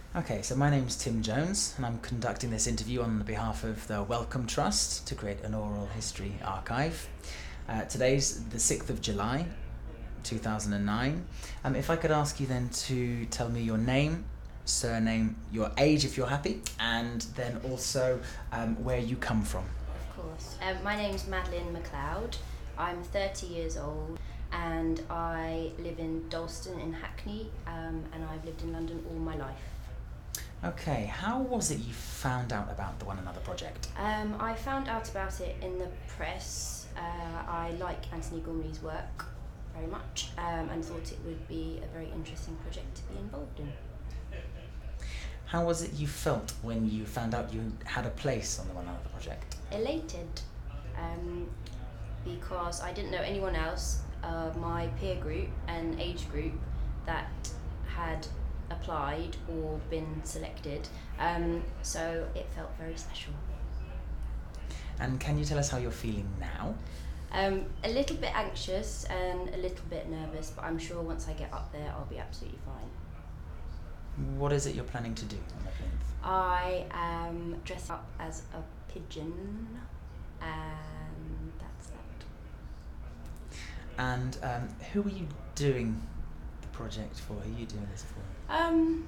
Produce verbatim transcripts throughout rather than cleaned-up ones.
Okay, so my name's Tim Jones, and I'm conducting this interview on behalf of the Wellcome Trust to create an oral history archive. Uh, today's the sixth of July, two thousand nine. Um, if I could ask you then to tell me your name, surname, your age if you're happy, and then also um, where you come from. Of course. Um, my name's Madeline MacLeod. I'm thirty years old and I live in Dalston in Hackney, um, and I've lived in London all my life. Okay, how was it you found out about the One Another project? Um, I found out about it in the press. Uh, I like Anthony Gormley's work very much, um, and thought it would be a very interesting project to be involved in. How was it you felt when you found out you had a place on the One Another project? Elated, um, because I didn't know anyone else, uh, my peer group and age group, that had applied or been selected, um, so it felt very special. And can you tell us how you're feeling now? Um, a little bit anxious and a little bit nervous, but I'm sure once I get up there I'll be absolutely fine. What is it you're planning to do on the plinth? I am dressed up as a pigeon, and that's that. And um, who are you doing the project for? Who are you doing this for? Um,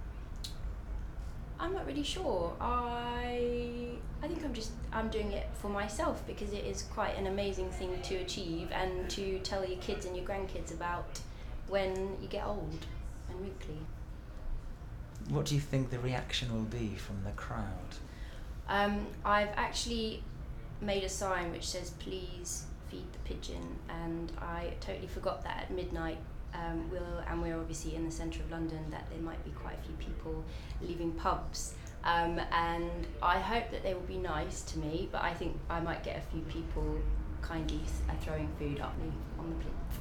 I'm not really sure. I I think I'm just I'm doing it for myself because it is quite an amazing thing to achieve and to tell your kids and your grandkids about when you get old and wrinkly. What do you think the reaction will be from the crowd? Um, I've actually made a sign which says "Please feed the pigeon," and I totally forgot that at midnight. Um, we'll, and we're obviously in the centre of London, that there might be quite a few people leaving pubs, um, and I hope that they will be nice to me, but I think I might get a few people kindly uh, throwing food at me on the plinth.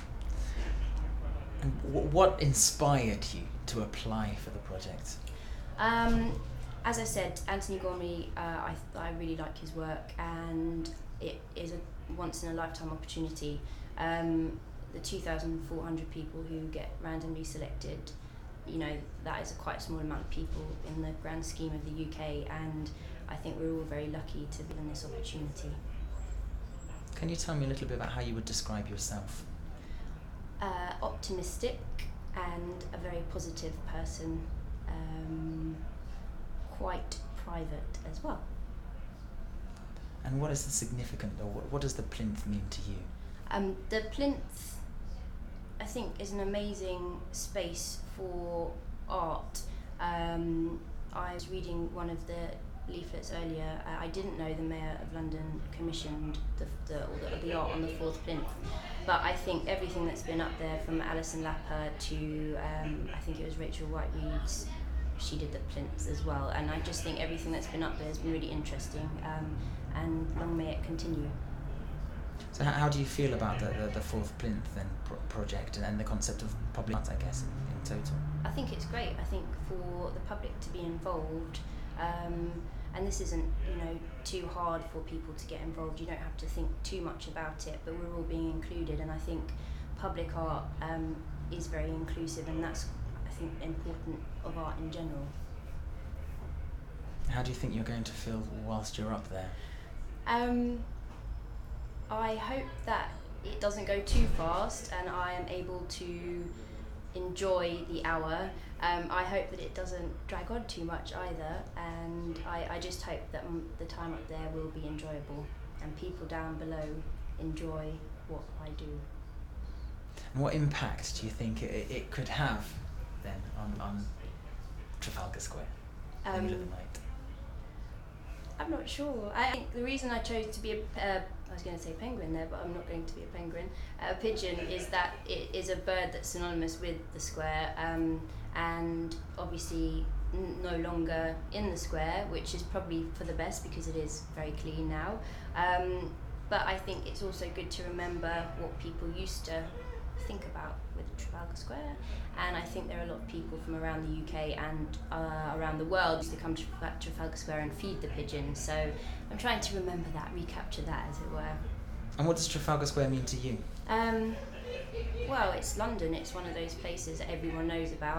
And w- what inspired you to apply for the project? Um, as I said, Anthony Gormley, uh, I, I really like his work, and it is a once in a lifetime opportunity. Um, the two thousand four hundred people who get randomly selected, you know, that is a quite small amount of people in the grand scheme of the U K, and I think we're all very lucky to be given this opportunity. Can you tell me a little bit about how you would describe yourself? Uh, optimistic and a very positive person, um, quite private as well. And what is the significant, or what, what does the plinth mean to you? Um, the plinth, I think, is an amazing space for art. Um, I was reading one of the leaflets earlier. Uh, I didn't know the Mayor of London commissioned the the, or the the art on the fourth plinth, but I think everything that's been up there, from Alison Lapper to um, I think it was Rachel White-Reeves, she did the plinth as well, and I just think everything that's been up there has been really interesting, um, and long may it continue. So how, how do you feel about the, the, the fourth plinth then pro- project and, and the concept of public art, I guess, in, in total? I think it's great. I think for the public to be involved, um, and this isn't, you know, too hard for people to get involved. You don't have to think too much about it, but we're all being included, and I think public art um, is very inclusive, and that's, I think, important of art in general. How do you think you're going to feel whilst you're up there? Um, I hope that it doesn't go too fast and I am able to enjoy the hour. Um, I hope that it doesn't drag on too much either, and I, I just hope that m- the time up there will be enjoyable and people down below enjoy what I do. And what impact do you think it, it could have then on, on Trafalgar Square in the middle of Um, the night? I'm not sure. I think the reason I chose to be a, uh, I was going to say penguin there, but I'm not going to be a penguin, a pigeon, is that it is a bird that's synonymous with the square, um, and obviously n- no longer in the square, which is probably for the best because it is very clean now. Um, but I think it's also good to remember what people used to think about with Trafalgar Square, and I think there are a lot of people from around the U K and uh, around the world used to come to Trafalgar Square and feed the pigeons, so I'm trying to remember that, recapture that as it were. And what does Trafalgar Square mean to you? Um, well, it's London, it's one of those places that everyone knows about.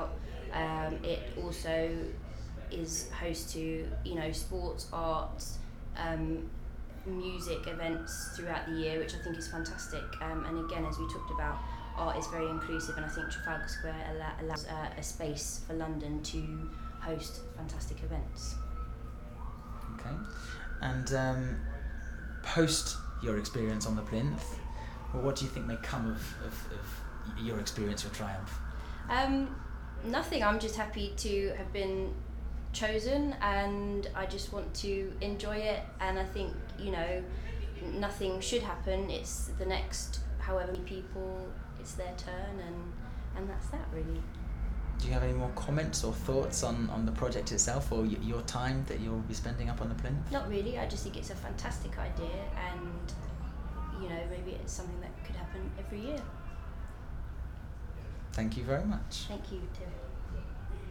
Um, it also is host to, you know, sports, arts, um, music events throughout the year, which I think is fantastic. Um, and again, as we talked about, art is very inclusive, and I think Trafalgar Square allow, allows uh, a space for London to host fantastic events. Okay. And um, post your experience on the plinth, well, what do you think may come of, of, of your experience, your triumph? Um, nothing. I'm just happy to have been chosen, and I just want to enjoy it. And I think, you know, nothing should happen. It's the next however many people, it's their turn, and and that's that really. Do you have any more comments or thoughts on, on the project itself, or y- your time that you'll be spending up on the plinth? Not really. I just think it's a fantastic idea, and you know, maybe it's something that could happen every year. Thank you very much. Thank you, Tim.